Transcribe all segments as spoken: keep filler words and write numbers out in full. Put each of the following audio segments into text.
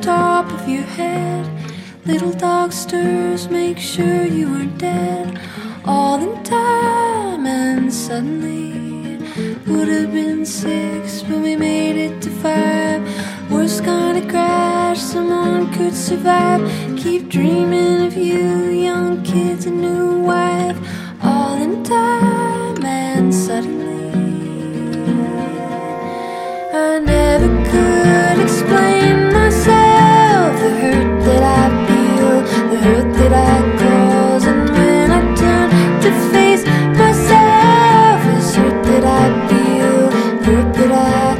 top of your head. Little dog stirs, make sure you are dead. All in time, and suddenly would have been six, but we made it to five. Worst kind of crash someone could survive. Keep dreaming of you, young kids, a new wife. All in time, and suddenly I never could explain myself. The hurt that I feel, the hurt that I cause. And when I turn to face myself, it's hurt that I feel, hurt that I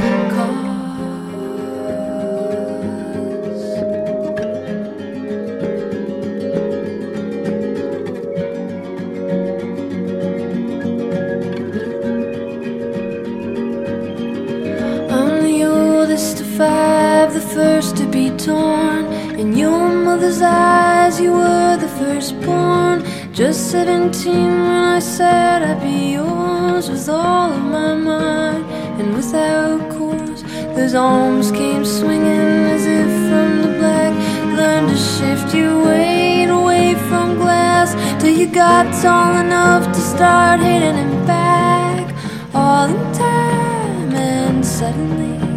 five, the first to be torn. In your mother's eyes, you were the firstborn. Just seventeen when I said I'd be yours, with all of my mind and without course. Those arms came swinging as if from the black. Learned to shift your weight away from glass, till you got tall enough to start hitting him back. All in time, and suddenly